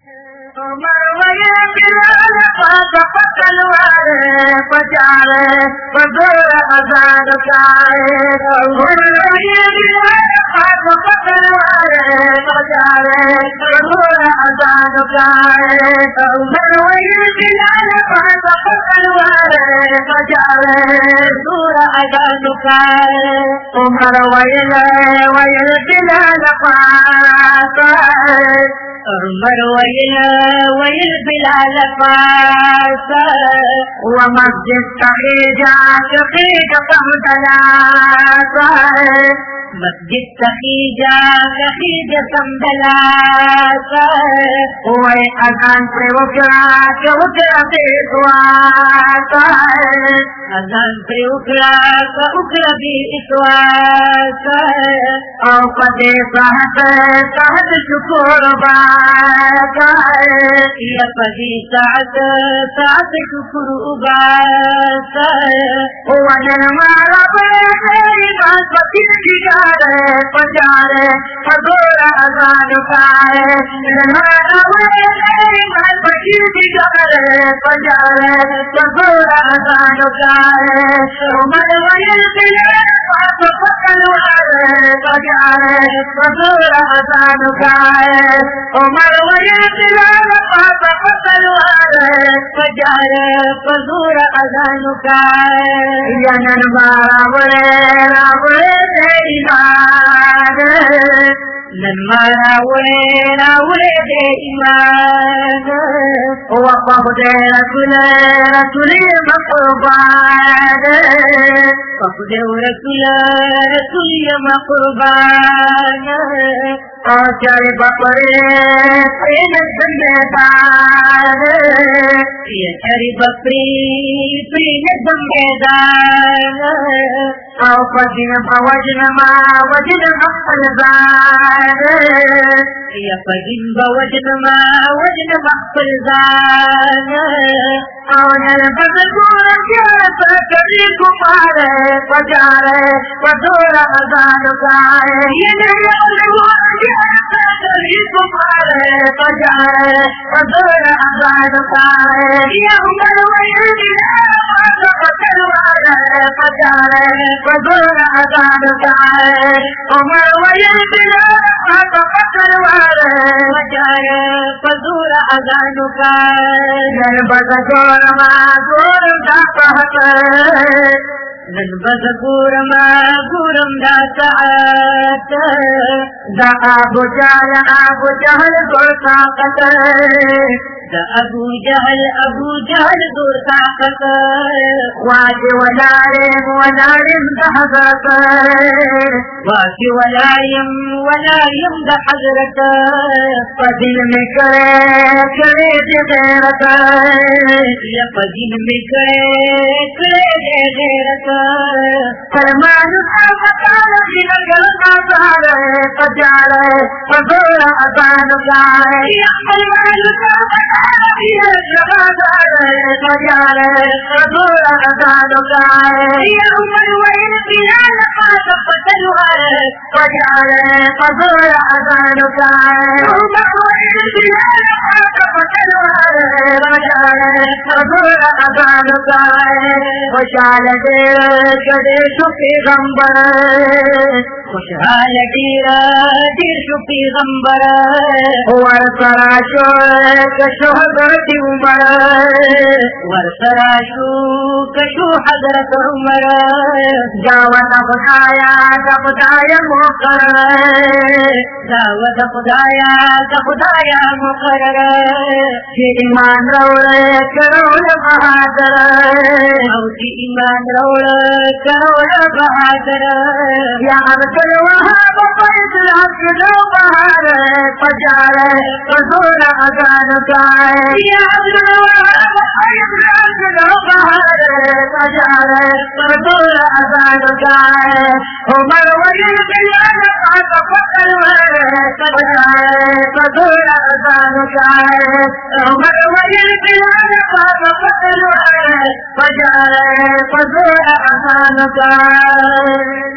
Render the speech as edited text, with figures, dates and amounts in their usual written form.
مروي بلال فقط الوارث فجعل فزور أذان كائن مروي بلال فقط الوارث فجعل فزور أذان كائن مروي بلال فقط الوارث فجعل فزور أذان كائن مروي بلال ويل بلال فاس ومسجد تخيجا فمدلاس مسجد تخيجا فمدلاس وي اذان سے وکرا بسواس اذان سے وکرا بسواس او قدے سہد شکر يا فدي سعد شكر أباس هو نما ربي بس بتجاره فجاره فدور أذانك نما ربي بس بتجاره فجاره فدور أذانك عمر ويلبل فقل فجاره فدور أذانك عمر ويلبل فقط الوارث فجعل فزور أذانك يا ننمارا ولا إيمان ننمارا ولا إيمان وقفد رسول مقربان وقفد رسول مقربان آچار بکرے پین دمدار آچار بکری پین دمدار او فجن بوجن مخفلزار یا فجن بوجن مخفلزار او نربت کورم جارت کبھی کفار فجار فدور ازان کائے یہ نہیں فجعل فدور أذانك يا عمر ويلبل فقط الوارث فجعل فدور أذانك عمر ويلبل فقط الوارث فجعل فدور أذانك نربت كورما كورم دافعك ننبذ گورم دا ساعت دا ابو جہل دور طاقت دا ابو جہل دور طاقت واجی ولارم دا حضرت واجی ولارم دا حضرت فدل میں کرے دے غیرت یا فدل میں کرے دے غیرت فرمان الأفقال من القلقاء فجعل فدور أذانك فرمان الأفقال من القلقاء فجعل فدور أذانك يا عمر وين بلال فقط الوارث فجعل فدور أذانك عمر وين بلال فقط الوارث فجعل فدور أذانك وشعل دیر شفی غمبر خوشحال دیر شفی غمبر ورسراشو کشو حضرت عمر ورسراشو کشو حضرت عمر دعوت خدایا مقرر دعوت خدایا مقرر کہ ایمان روڑے کرو بہادر او کہ ایمان روڑے کرو بہادر یا عبد الوهاب فاسلام کلو بہار فجار فزور اذانك یا عبد الوهاب فاسلام کلو بہار فجار فزور اذانك عمر وجل بلال فقط الوارث فجار فزور اذانك عمر وجل بلال فقط الوارث فجار فزور اذانك